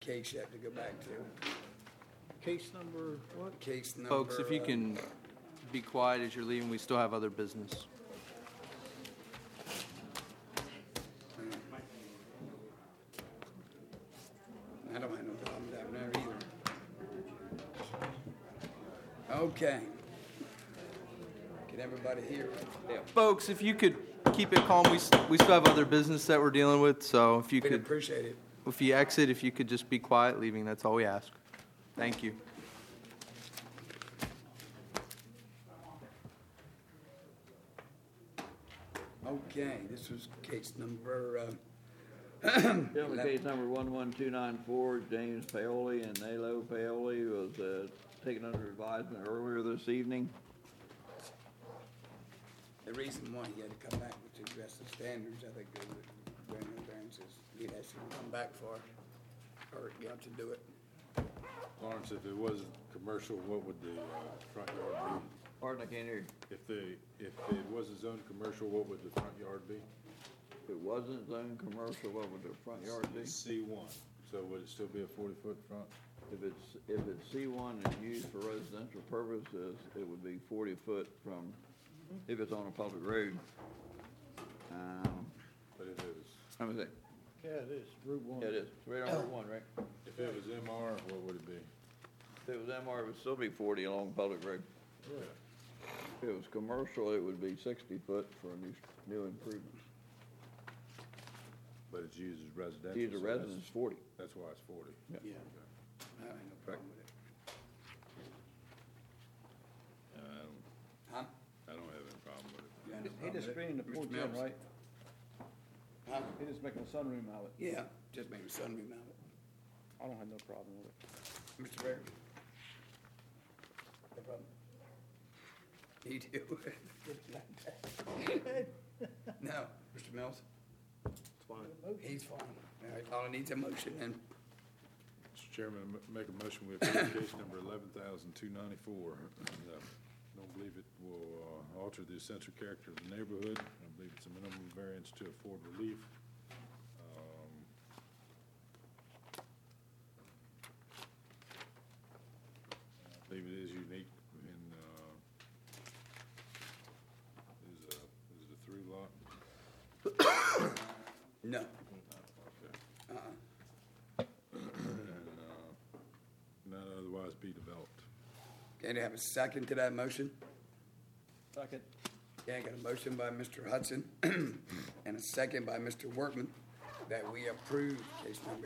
case yet to go back to. Case number what? Case number. Folks, if you can be quiet as you're leaving, we still have other business. I don't have no problem with that there either. Okay. Can everybody hear? Yeah. Folks, if you could keep it calm, we still have other business that we're dealing with, so if you We'd could, appreciate it. if you exit, if you could just be quiet leaving, that's all we ask. Thank you. Okay, this was case number, Gentleman, case number 11294, James Paoli and Nalo Paoli was taken under advisement earlier this evening. the reason why he had to come back was to address the standards, I think they were doing the variances. He'd asked him to come back for, or you have to do it. Lawrence, if it was commercial, what would the front yard be? Pardon, I can't hear you. If it was a zone commercial, what would the front yard be? If it wasn't zone commercial, what would the front yard be? C1, so would it still be a 40-foot front? If it's C1 and used for residential purposes, it would be 40 foot from, if it's on a public road. But if it was, Let me see. Yeah, it is, Route 1. Yeah, it is. It's right on Route 1, right? if it was MR, what would it be? If it was MR, it would still be 40 along public road. If it was commercial, it would be 60 foot for new improvements. But it's used as residential. Used as so that's- residence, 40. That's why it's 40. Yeah. I have no problem with it. Huh? I don't have any problem with it. You have no He problem just with it? screened the Mr. porch in, Mills? right? Huh? He just making a sunroom out of it. Yeah, just maybe sunroom out of I don't have no problem with it. it. Mr. Barry? No problem. You do? No, Mr. Mills? It's fine. He's fine. All right, all I need's a motion then. Mr. Chairman, make a motion we approve case number 11,294. Don't believe it will alter the essential character of the neighborhood. I believe it's a minimum variance to afford relief. I believe it is unique in, is it a through lot? No. Okay. And, not otherwise be developed. Can I have a second to that motion? Second. Okay, I got a motion by Mr. Hudson and a second by Mr. Workman that we approve case number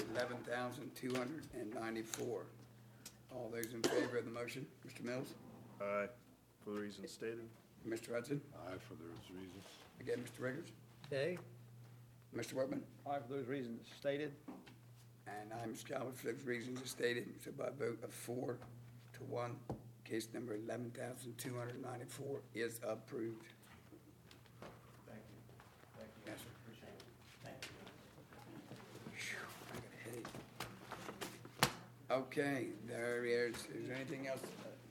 11,294. All those in favor of the motion, Mr. Mills? Aye, for the reasons stated. Mr. Hudson? Aye, for those reasons. Again, Mr. Riggers? Yay. Mr. Workman? Aye, for those reasons stated. And I'm Mr. Calvin for those reasons as stated. So by a vote of 4-1, case number 11,294 is approved. Thank you. Thank you. Yes, sir. Appreciate it. Thank you. Phew, I got a headache. Okay, there is there anything else?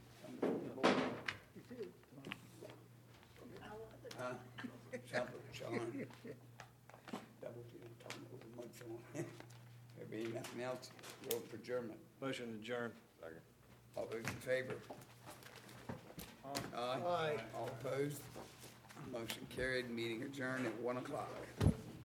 Huh? Sean. Double, talking over much, Sean. There be nothing else, vote for adjournment. Motion to adjourn. All those in favor? Aye. All opposed? Motion carried, meeting adjourned at 1 o'clock.